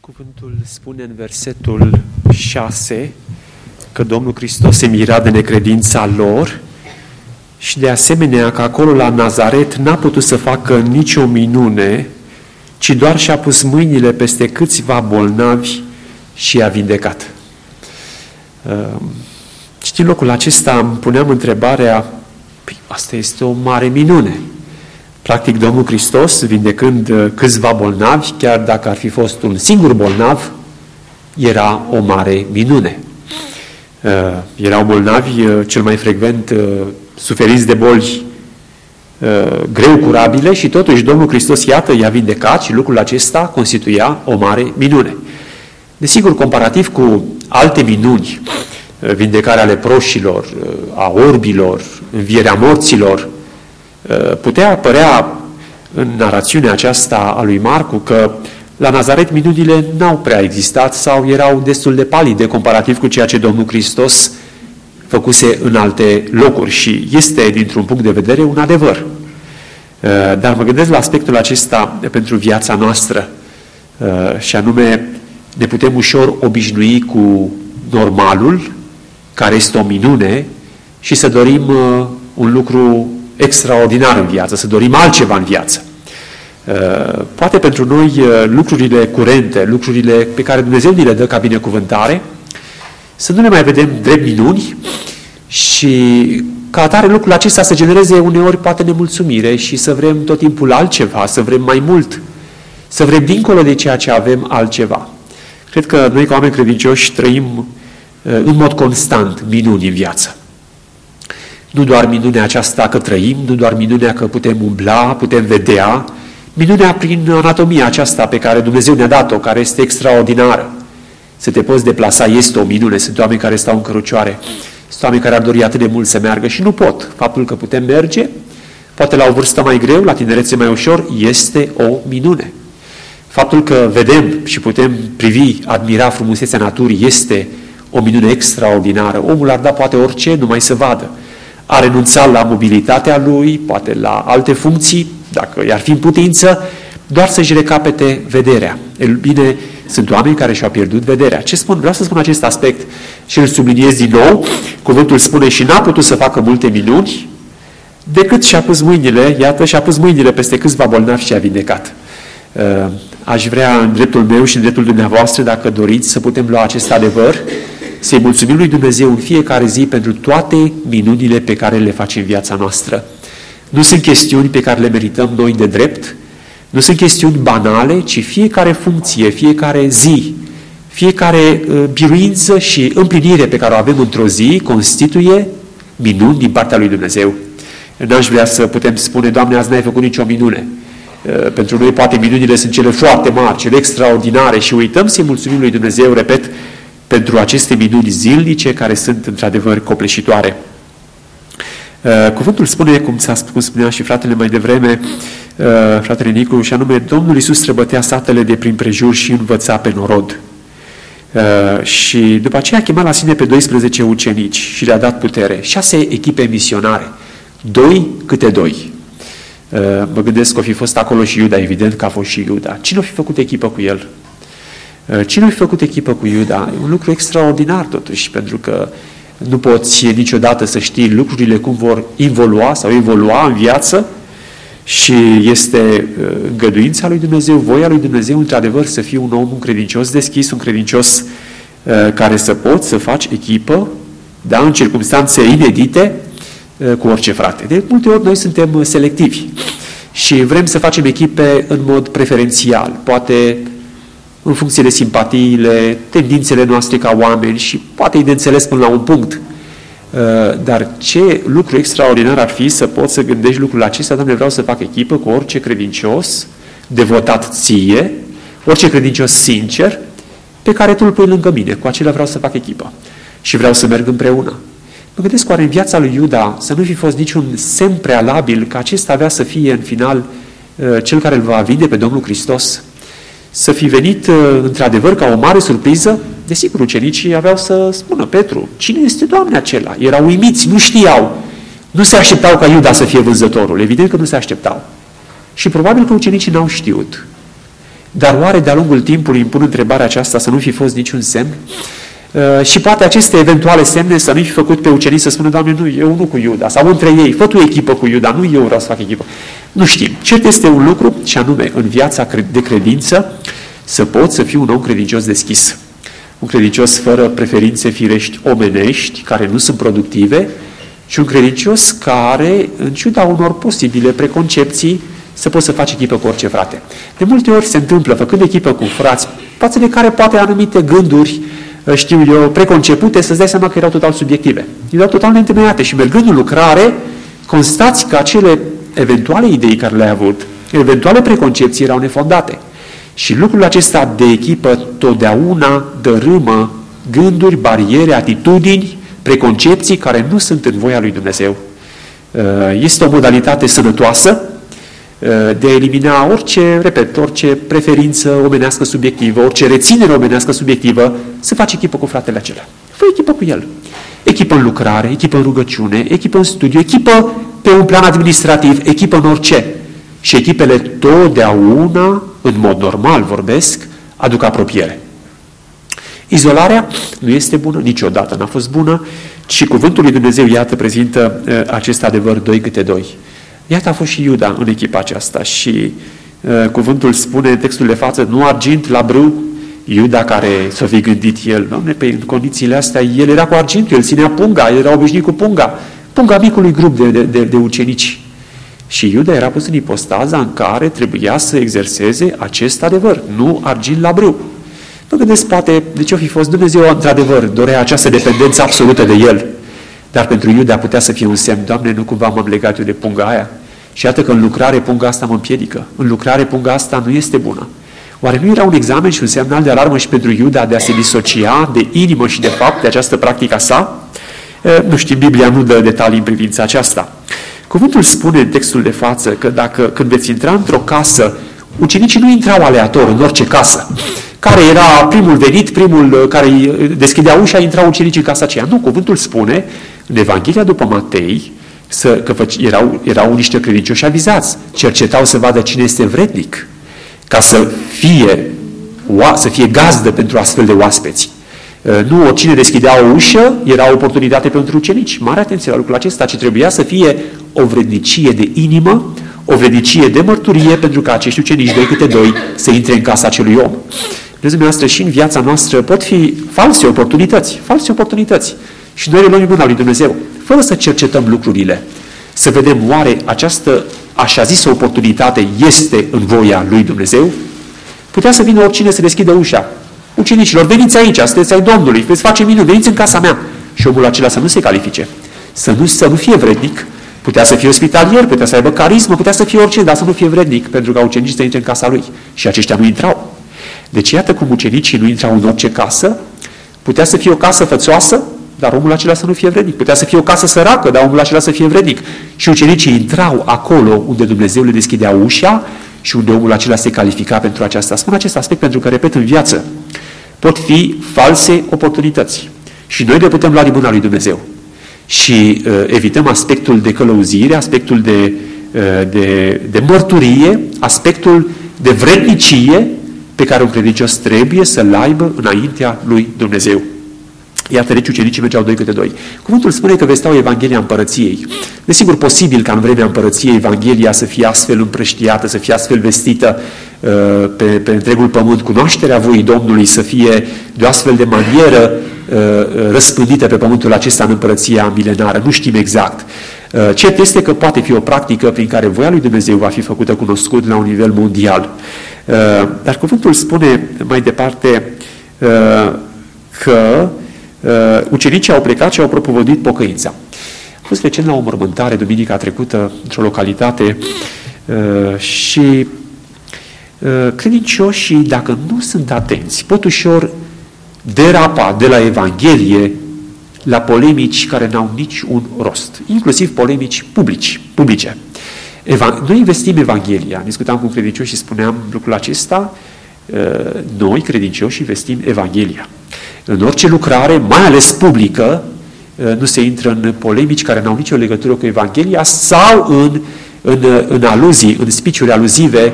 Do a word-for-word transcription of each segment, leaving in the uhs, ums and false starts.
Cuvântul spune în versetul șase că Domnul Hristos se mira de necredința lor și de asemenea că acolo la Nazaret n-a putut să facă nicio minune, ci doar și-a pus mâinile peste câțiva bolnavi și i-a vindecat. Știi, în locul acesta îmi puneam întrebarea, păi, asta este o mare minune. Practic, Domnul Hristos, vindecând câțiva bolnavi, chiar dacă ar fi fost un singur bolnav, era o mare minune. Uh, erau bolnavi, uh, cel mai frecvent, uh, suferiți de boli uh, greu curabile și totuși Domnul Hristos, iată, i-a vindecat și lucrul acesta constituia o mare minune. Desigur, comparativ cu alte minuni, uh, vindecarea leproșilor, uh, a orbilor, învierea morților, putea apărea în narațiunea aceasta a lui Marcu că la Nazaret minunile n-au prea existat sau erau destul de palide comparativ cu ceea ce Domnul Hristos făcuse în alte locuri și este, dintr-un punct de vedere, un adevăr. Dar mă gândesc la aspectul acesta pentru viața noastră și anume ne putem ușor obișnui cu normalul, care este o minune, și să dorim un lucru extraordinar în viață, să dorim altceva în viață. Poate pentru noi lucrurile curente, lucrurile pe care Dumnezeu ni le dă ca binecuvântare, să nu le mai vedem drept minuni și ca atare lucrul acesta să genereze uneori poate nemulțumire și să vrem tot timpul altceva, să vrem mai mult, să vrem dincolo de ceea ce avem altceva. Cred că noi ca oameni credincioși trăim în mod constant minuni în viață. Nu doar minunea aceasta că trăim, nu doar minunea că putem umbla, putem vedea, minunea prin anatomia aceasta pe care Dumnezeu ne-a dat-o, care este extraordinară. Să te poți deplasa este o minune. Sunt oameni care stau în cărucioare, sunt oameni care ar dori atât de mult să meargă și nu pot. Faptul că putem merge, poate la o vârstă mai greu, la tinerețe mai ușor, este o minune. Faptul că vedem și putem privi, admira frumusețea naturii, este o minune extraordinară. Omul ar da poate orice, numai să vadă. A renunțat la mobilitatea lui, poate la alte funcții, dacă i-ar fi în putință, doar să-și recapete vederea. El, bine, sunt oameni care și-au pierdut vederea. Ce spun? Vreau să spun acest aspect și îl subliniez din nou. Cuvântul spune și n-a putut să facă multe minuni, decât și-a pus mâinile, iată, și-a pus mâinile peste câțiva bolnavi și a vindecat. Aș vrea în dreptul meu și în dreptul dumneavoastră, dacă doriți, să putem lua acest adevăr, să-i mulțumim lui Dumnezeu în fiecare zi pentru toate minunile pe care le face în viața noastră. Nu sunt chestiuni pe care le merităm noi de drept, nu sunt chestiuni banale, ci fiecare funcție, fiecare zi, fiecare uh, biruință și împlinire pe care o avem într-o zi constituie minuni din partea lui Dumnezeu. N-aș vrea să putem spune, Doamne, azi n-ai făcut nicio minune. Uh, pentru noi poate minunile sunt cele foarte mari, cele extraordinare și uităm să-i mulțumim lui Dumnezeu, repet, pentru aceste minuni zilnice care sunt într-adevăr copleșitoare. Cuvântul spune, cum s-a spus, spunea și fratele mai devreme, fratele Nicu, și anume, Domnul Iisus străbătea satele de prin prejur și învăța pe norod. Și după aceea a chemat la sine pe doisprezece ucenici și le-a dat putere. Șase echipe misionare, doi câte doi. Mă gândesc că o fi fost acolo și Iuda, evident că a fost și Iuda. Cine o fi făcut echipă cu el? Cine a făcut echipă cu Iuda? E un lucru extraordinar totuși, pentru că nu poți niciodată să știi lucrurile cum vor evolua sau evolua în viață și este îngăduința lui Dumnezeu, voia lui Dumnezeu, într-adevăr, să fii un om, un credincios deschis, un credincios care să poți să faci echipă, da, în circunstanțe inedite, cu orice frate. De multe ori noi suntem selectivi și vrem să facem echipe în mod preferențial, poate în funcție de simpatiile, tendințele noastre ca oameni și poate-i de înțeles până la un punct. Dar ce lucru extraordinar ar fi să poți să gândești lucrul acesta, Doamne, vreau să fac echipă cu orice credincios, devotat ție, orice credincios sincer, pe care tu îl pui lângă mine, cu acela vreau să fac echipă și vreau să merg împreună. Mă gândesc oare în viața lui Iuda să nu fi fost niciun semn prealabil că acesta avea să fie în final cel care îl va vinde pe Domnul Hristos? Să fi venit într-adevăr ca o mare surpriză? Desigur, ucenicii aveau să spună, Petru, cine este Doamne acela? Erau uimiți, nu știau. Nu se așteptau ca Iuda să fie vânzătorul. Evident că nu se așteptau. Și probabil că ucenicii n-au știut. Dar oare de-a lungul timpului îmi pun întrebarea aceasta să nu fi fost niciun semn? Uh, și poate aceste eventuale semne să nu fi făcut pe ucenici să spună, Doamne, nu, eu nu cu Iuda, sau între ei, fă tu echipă cu Iuda, nu eu vreau să fac echipă. Nu știm. Cert este un lucru, și anume, în viața de credință, să poți să fii un om credincios deschis. Un credincios fără preferințe firești omenești, care nu sunt productive, și un credincios care, în ciuda unor posibile preconcepții, să poți să faci echipă cu orice frate. De multe ori se întâmplă, făcând echipă cu frați, față de care poate anumite gânduri, știu eu, preconcepute, să-ți dai seama că erau total subiective. Erau total neîntemeiate și mergând în lucrare, constați că acele eventuale idei care le-ai avut, eventuale preconcepții erau nefondate. Și lucrul acesta de echipă totdeauna dărâmă gânduri, bariere, atitudini, preconcepții care nu sunt în voia lui Dumnezeu. Este o modalitate sănătoasă de a elimina orice, repet, orice preferință omenească subiectivă, orice reținere omenească subiectivă, să faci echipă cu fratele acela. Fă echipă cu el. Echipă în lucrare, echipă în rugăciune, echipă în studiu, echipă pe un plan administrativ, echipă în orice. Și echipele totdeauna, în mod normal vorbesc, aduc apropiere. Izolarea nu este bună, niciodată n-a fost bună, și cuvântul lui Dumnezeu, iată, prezintă uh, acest adevăr doi câte doi. Iată a fost și Iuda în echipa aceasta și uh, cuvântul spune în textul de față, nu argint la brâu, Iuda care s-o fi gândit el, Doamne, pe în condițiile astea, el era cu argintul, el ținea punga, el era obișnuit cu punga, punga micului grup de, de, de, de ucenici. Și Iuda era pus în ipostaza în care trebuia să exerseze acest adevăr, nu argint la brâu. Vă gândesc, poate, de ce o fi fost Dumnezeu, într-adevăr, dorea această dependență absolută de el. Dar pentru Iuda putea să fie un semn, Doamne, nu cumva m-am legat eu de punga aia? Și iată că în lucrare punga asta mă împiedică. În lucrare punga asta nu este bună. Oare nu era un examen și un semnal de alarmă și pentru Iuda de a se disocia de inimă și de fapt de această practică a sa? E, nu știu, Biblia nu dă detalii în privința aceasta. Cuvântul spune în textul de față că dacă când veți intra într-o casă, ucenicii nu intrau aleator în orice casă. Care era primul venit, primul care deschidea ușa, intrau ucenicii în casa aceea. Nu, cuvântul spune în Evanghelia după Matei să, că erau, erau niște credincioși avizați, cercetau să vadă cine este vrednic, ca să fie, să fie gazdă pentru astfel de oaspeți. Nu oricine deschidea o ușă, era o oportunitate pentru ucenici. Mare atenție la lucrul acesta, ci trebuia să fie o vrednicie de inimă, o vrednicie de mărturie, pentru ca acești ucenici, doi câte doi, să intre în casa acelui om. Dumnezeu noastră, și în viața noastră pot fi false oportunități, false oportunități. Și noi le luăm în mâna lui Dumnezeu, fără să cercetăm lucrurile, să vedem oare această așa zisă oportunitate este în voia lui Dumnezeu. Putea să vină oricine să deschidă ușa. Ucenicilor, veniți aici, sunteți ai Domnului, veți face minuni, veniți în casa mea. Și omul acela să nu se califice, să nu, să nu fie vrednic. Putea să fie ospitalier, putea să aibă carismă, putea să fie orice, dar să nu fie vrednic, pentru că ucenicii să intre în casa lui. Și aceștia nu intrau. Deci iată cum ucenicii nu intrau în orice casă. Putea să fie o casă fățoasă, dar omul acela să nu fie vrednic. Putea să fie o casă săracă, dar omul acela să fie vrednic. Și ucenicii intrau acolo unde Dumnezeu le deschidea ușa și unde omul acela se califica pentru aceasta. Spun acest aspect pentru că, repet, în viață pot fi false oportunități. Și noi le putem lua din mâna lui Dumnezeu. Și uh, evităm aspectul de călăuzire, aspectul de, uh, de, de mărturie, aspectul de vrednicie pe care un credincios trebuie să-l aibă înaintea lui Dumnezeu. Iată, deci ucenicii mergeau doi câte doi. Cuvântul spune că vesteau Evanghelia Împărăției. Desigur, posibil ca în vremea Împărăției Evanghelia să fie astfel împrăștiată, să fie astfel vestită uh, pe, pe întregul pământ, cunoașterea voii Domnului să fie de o astfel de manieră uh, răspândită pe pământul acesta în Împărăția milenară. Nu știm exact. Uh, cert este că poate fi o practică prin care voia lui Dumnezeu va fi făcută cunoscut la un nivel mondial. Uh, dar cuvântul spune mai departe uh, că Uh, ucenicii au plecat și au propovăduit pocăința. Am fost recent la o mormântare duminica trecută într-o localitate uh, și uh, credincioșii, dacă nu sunt atenți, pot ușor derapa de la Evanghelie la polemici care n-au nici un rost, inclusiv polemici publici, publice. Eva- noi investim Evanghelia. Discutam cu un credincios și spuneam lucrul acesta. Uh, noi, credincioși, investim Evanghelia. În orice lucrare, mai ales publică, nu se intră în polemici care n-au nicio legătură cu Evanghelia sau în, în, în aluzii, în speech-uri aluzive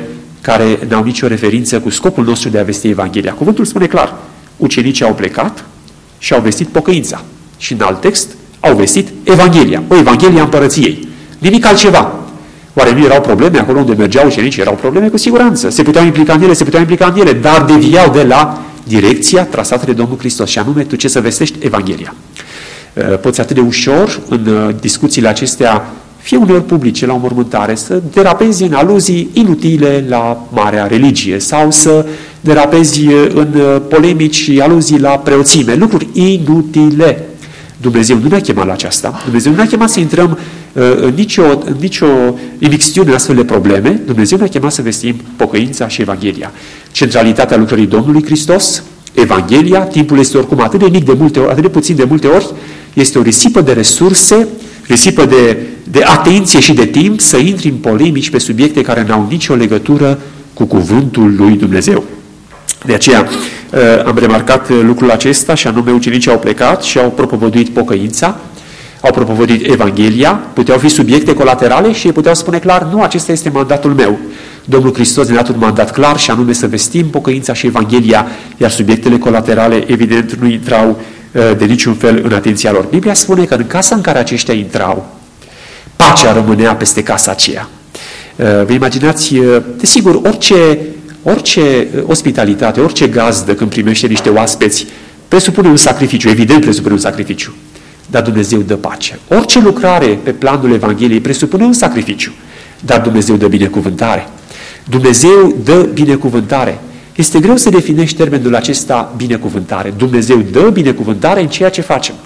care n-au nicio referință cu scopul nostru de a vesti Evanghelia. Cuvântul spune clar, ucenicii au plecat și au vestit pocăința. Și în alt text au vestit Evanghelia, o Evanghelie a Împărăției. Nimic altceva. Oare nu erau probleme acolo unde mergeau ucenicii? Erau probleme cu siguranță. Se puteau implica în ele, se puteau implica în ele, dar deviau de la direcția trasată de Domnul Hristos, și anume tu ce să vestești? Evanghelia. Poți atât de ușor în discuțiile acestea, fie uneori publice la o mormântare, să derapezi în aluzii inutile la marea religie sau să derapezi în polemici și aluzii la preoțime, lucruri inutile. Dumnezeu nu ne-a chemat la aceasta. Dumnezeu nu ne-a chemat să intrăm uh, în nicio, în nicio imixtiune în astfel de probleme. Dumnezeu ne-a chemat să vestim pocăința și Evanghelia. Centralitatea lucrării Domnului Hristos, Evanghelia, timpul este oricum atât de mic de multe ori, atât de puțin de multe ori, este o risipă de resurse, risipă de, de atenție și de timp să intri în polemici pe subiecte care n-au nicio legătură cu cuvântul lui Dumnezeu. De aceea am remarcat lucrul acesta, și anume ucenicii au plecat și au propovăduit pocăința, au propovăduit Evanghelia, puteau fi subiecte colaterale și ei puteau spune clar, nu, acesta este mandatul meu. Domnul Hristos ne-a dat un mandat clar și anume să vestim pocăința și Evanghelia, iar subiectele colaterale evident nu intrau de niciun fel în atenția lor. Biblia spune că în casa în care aceștia intrau, pacea rămânea peste casa aceea. Vă imaginați, desigur, orice Orice ospitalitate, orice gazdă când primește niște oaspeți, presupune un sacrificiu, evident presupune un sacrificiu, dar Dumnezeu dă pace. Orice lucrare pe planul Evangheliei presupune un sacrificiu, dar Dumnezeu dă binecuvântare. Dumnezeu dă binecuvântare. Este greu să definești termenul acesta, binecuvântare. Dumnezeu dă binecuvântare în ceea ce facem.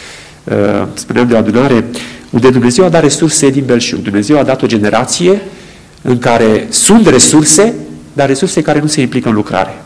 Spuneam de o adunare unde Dumnezeu a dat resurse din belșug. Dumnezeu a dat o generație în care sunt resurse, dar resurse care nu se implică în lucrare.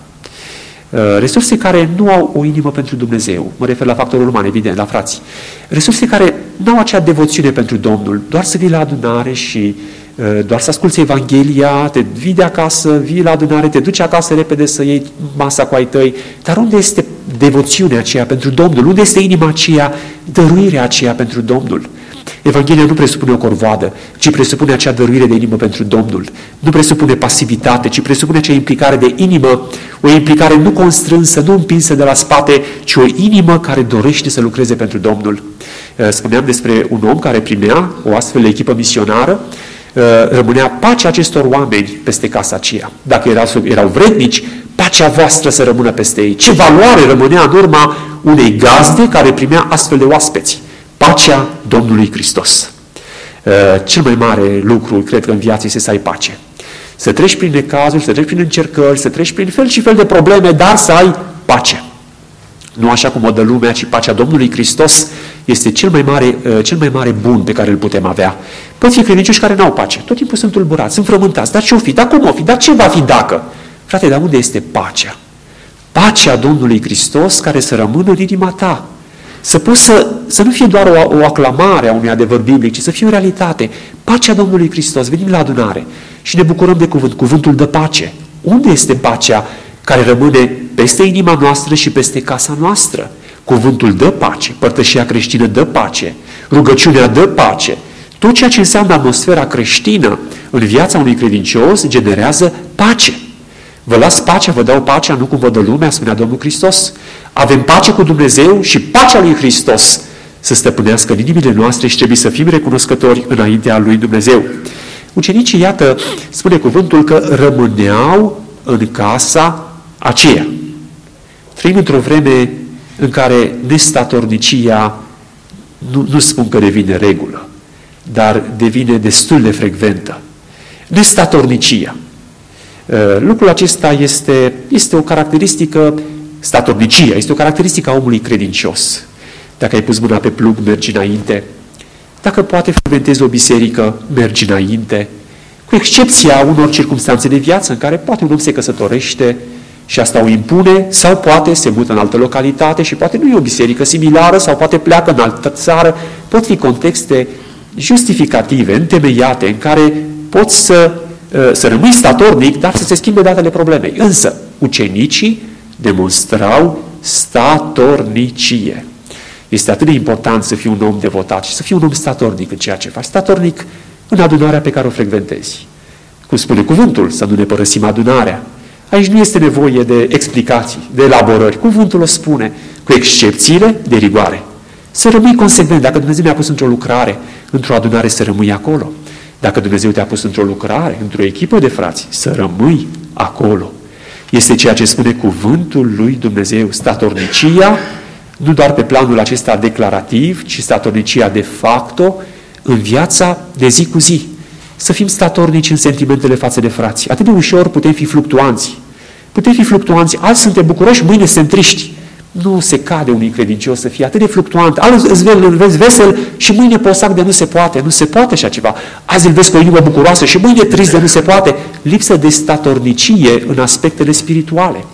Resurse care nu au o inimă pentru Dumnezeu. Mă refer la factorul uman, evident, la frații. Resurse care nu au acea devoțiune pentru Domnul, doar să vii la adunare și doar să asculți Evanghelia, te vii de acasă, vii la adunare, te duci acasă repede să iei masa cu ai tăi. Dar unde este devoțiunea aceea pentru Domnul? Unde este inima aceea, dăruirea aceea pentru Domnul? Evanghelia nu presupune o corvoadă, ci presupune acea dăruire de inimă pentru Domnul. Nu presupune pasivitate, ci presupune acea implicare de inimă, o implicare nu constrânsă, nu împinsă de la spate, ci o inimă care dorește să lucreze pentru Domnul. Spuneam despre un om care primea o astfel de echipă misionară, rămânea pacea acestor oameni peste casa aceea. Dacă erau, erau vrednici, pacea voastră să rămână peste ei. Ce valoare rămânea în urma unei gazde care primea astfel de oaspeți? Pacea Domnului Hristos. Cel mai mare lucru, cred că în viață, este să ai pace. Să treci prin necazuri, să treci prin încercări, să treci prin fel și fel de probleme, dar să ai pace. Nu așa cum o dă lumea, ci pacea Domnului Hristos este cel mai mare, cel mai mare bun pe care îl putem avea. Pot fi credincioși care n-au pace. Tot timpul sunt tulburați, sunt frământați. Dar ce-o fi? Dar cum o fi? Dar ce va fi dacă? Frate, dar unde este pacea? Pacea Domnului Hristos care să rămână în inima ta. Să poți să, să nu fie doar o, o aclamare a unui adevăr biblic, ci să fie o realitate. Pacea Domnului Hristos. Venim la adunare și ne bucurăm de cuvânt. Cuvântul dă pace. Unde este pacea care rămâne peste inima noastră și peste casa noastră? Cuvântul dă pace. Părtășia creștină dă pace. Rugăciunea dă pace. Tot ceea ce înseamnă atmosfera creștină în viața unui credincios generează pace. Vă las pacea, vă dau pacea, nu cum vă dă lumea, spunea Domnul Hristos. Avem pace cu Dumnezeu și pacea lui Hristos să stăpânească în inimile noastre și trebuie să fim recunoscători înaintea lui Dumnezeu. Ucenicii, iată, spune cuvântul că rămâneau în casa aceea. Trăim într-o vreme în care nestatornicia, nu, nu spun că devine regulă, dar devine destul de frecventă. Nestatornicia. Lucrul acesta este, este o caracteristică, statornicia, este o caracteristică a omului credincios. Dacă ai pus mâna pe plug, mergi înainte. Dacă poate frecventezi o biserică, mergi înainte. Cu excepția unor circumstanțe de viață în care poate un om se căsătorește și asta o impune, sau poate se mută în altă localitate și poate nu e o biserică similară, sau poate pleacă în altă țară. Pot fi contexte justificative, întemeiate, în care poți să să rămâi statornic, dar să se schimbe datele problemei. Însă, ucenicii demonstrau statornicie. Este atât de important să fii un om devotat și să fii un om statornic în ceea ce faci. Statornic în adunarea pe care o frecventezi. cum spune cuvântul, să nu ne părăsim adunarea. Aici nu este nevoie de explicații, de elaborări. Cuvântul o spune, cu excepțiile de rigoare. Să rămâi consecvent. Dacă Dumnezeu ne-a pus într-o lucrare, într-o adunare, să rămâi acolo. Dacă Dumnezeu te-a pus într-o lucrare, într-o echipă de frați, să rămâi acolo. Este ceea ce spune cuvântul lui Dumnezeu, statornicia, nu doar pe planul acesta declarativ, ci statornicia de facto în viața de zi cu zi. Să fim statornici în sentimentele față de frați. Atât de ușor putem fi fluctuanți. Putem fi fluctuanți, azi suntem bucuroși, mâine suntem triști. Nu se cade unui credincios să fie atât de fluctuant. Azi îl vezi vesel și mâine posac de nu se poate. Nu se poate așa ceva. Azi îl vezi cu o inimă bucuroasă și mâine trist de nu se poate. Lipsă de statornicie în aspectele spirituale.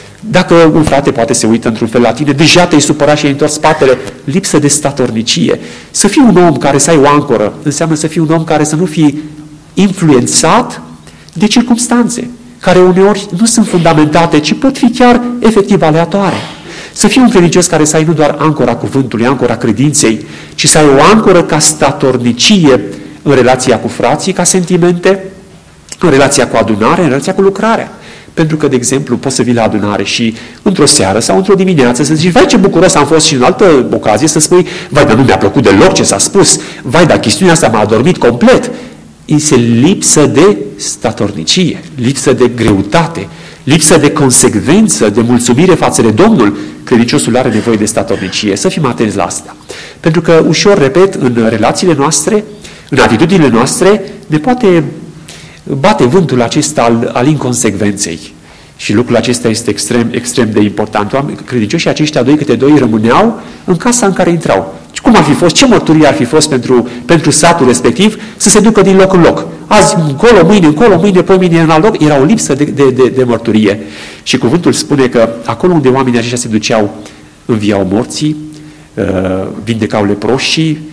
Dacă un frate poate se uită într-un fel la tine, deja te-ai supărat și ai întors spatele, lipsă de statornicie. Să fii un om care să ai o ancoră, înseamnă să fii un om care să nu fii influențat de circumstanțe, care uneori nu sunt fundamentate, ci pot fi chiar efectiv aleatoare. Să fii un credincios care să ai nu doar ancora cuvântului, ancora credinței, ci să ai o ancoră ca statornicie în relația cu frații, ca sentimente, în relația cu adunare, în relația cu lucrarea. Pentru că, de exemplu, poți să vii la adunare și într-o seară sau într-o dimineață să zici, vai ce bucuros am fost, și în altă ocazie să spui, vai, dar nu mi-a plăcut deloc ce s-a spus, vai, dar chestiunea asta m-a adormit complet. Este lipsă de statornicie, lipsă de greutate, lipsă de consecvență, de mulțumire față de Domnul. Credinciosul are nevoie de statornicie. Să fim atenți la asta. Pentru că ușor, repet, în relațiile noastre, în atitudinile noastre, ne poate bate vântul acesta al, al inconsecvenței. Și lucrul acesta este extrem, extrem de important. Credincioșii aceștia doi câte doi rămâneau în casa în care intrau. Cum ar fi fost, ce mărturie ar fi fost pentru, pentru satul respectiv să se ducă din loc în loc. Azi încolo, mâine încolo, mâine, poi mâine în alt loc, era o lipsă de, de, de, de mărturie. Și cuvântul spune că acolo unde oamenii aceștia se duceau, înviau morții, vindecau leproșii,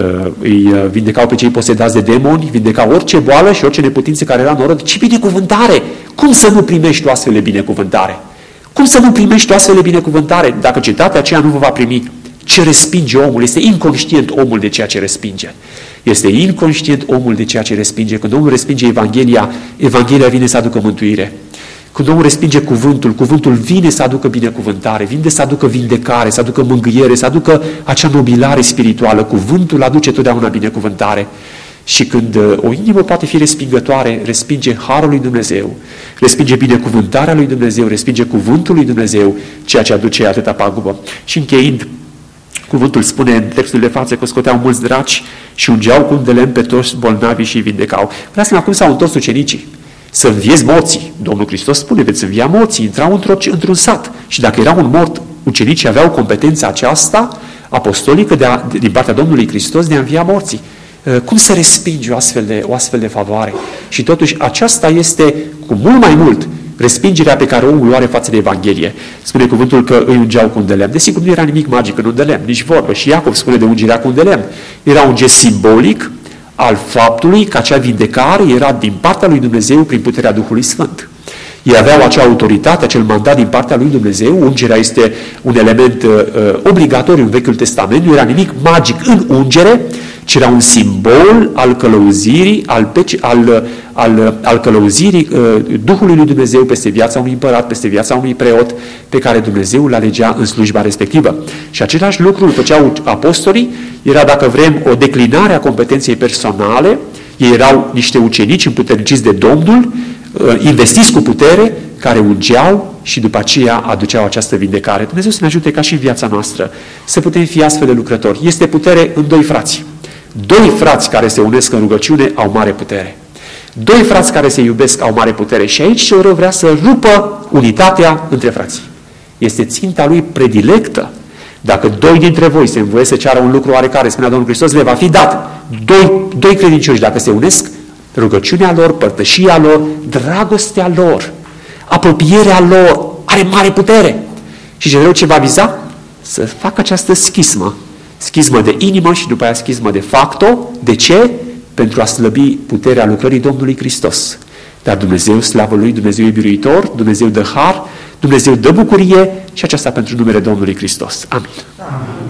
îi vindecau pe cei posedați de demoni, vindecau orice boală și orice neputință care era în oră. Ce binecuvântare! Cum să nu primești o astfel de binecuvântare? Cum să nu primești o astfel de binecuvântare? Dacă cetatea aceea nu vă va primi, ce respinge omul? Este inconștient omul de ceea ce respinge. Este inconștient omul de ceea ce respinge. Când omul respinge Evanghelia, Evanghelia vine să aducă mântuire. Când omul respinge cuvântul, cuvântul vine să aducă binecuvântare, vine să aducă vindecare, să aducă mângâiere, să aducă acea nobilare spirituală. Cuvântul aduce totdeauna binecuvântare. Și când o inimă poate fi respingătoare, respinge harul lui Dumnezeu, respinge binecuvântarea lui Dumnezeu, respinge cuvântul lui Dumnezeu, ceea ce aduce atâta pagubă. Și încheind, cuvântul spune în textul de față că scoteau mulți draci și ungeau cu un de lemn pe toți bolnavii și îi vindecau. Vreau acum s-au întors ucenicii. Să înviezi morții. Domnul Hristos spune, veți învia morții. Intrau într-o, într-un sat. Și dacă era un mort, ucenicii aveau competența aceasta apostolică de a, din partea Domnului Hristos de a învia morții. Cum să respingi o astfel, de, o astfel de favoare? Și totuși aceasta este cu mult mai mult respingerea pe care omul o are față de Evanghelie. Spune cuvântul că îi ungeau cu un de lemn. Desigur, nu era nimic magic în un de lemn, nici vorbă. Și Iacov spune de ungerea cu un de lemn. Era un gest simbolic al faptului că acea vindecare era din partea lui Dumnezeu prin puterea Duhului Sfânt. Ei aveau acea autoritate, acel mandat din partea lui Dumnezeu. Ungerea este un element uh, obligatoriu în Vechiul Testament. Nu era nimic magic în ungere, ci era un simbol al călăuzirii, al, al, al, al călăuzirii uh, Duhului lui Dumnezeu peste viața unui împărat, peste viața unui preot, pe care Dumnezeu îl alegea în slujba respectivă. Și același lucru îl făceau apostolii, era, dacă vrem, o declinare a competenței personale. Ei erau niște ucenici împuterniciți de Domnul, uh, investiți cu putere, care ungeau și după aceea aduceau această vindecare. Dumnezeu să ne ajute ca și în viața noastră să putem fi astfel de lucrători. Este putere în doi frați. Doi frați care se unesc în rugăciune au mare putere. Doi frați care se iubesc au mare putere. Și aici cel rău vrea să rupă unitatea între frații. Este ținta lui predilectă. Dacă doi dintre voi se învoie să ceară un lucru oarecare, spunea Domnul Hristos, le va fi dat. Doi, doi credincioși, dacă se unesc, rugăciunea lor, părtășia lor, dragostea lor, apropierea lor, are mare putere. Și cel rău ce va viza? Să facă această schismă. Schismă de inimă și după aia schismă de facto. De ce? Pentru a slăbi puterea lucrării Domnului Hristos. Dar Dumnezeu, slavă Lui, Dumnezeu e biruitor, Dumnezeu dă har, Dumnezeu dă bucurie și aceasta pentru numele Domnului Hristos. Amin. Amin.